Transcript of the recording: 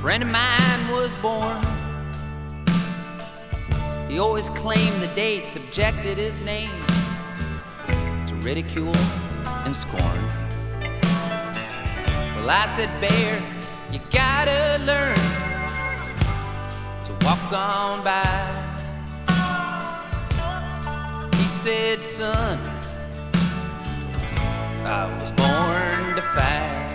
friend of mine was born. He always claimed the date, subjected his name to ridicule and scorn. Well, I said, Bear, you gotta learn to walk on by. He said, son, I was born to fight.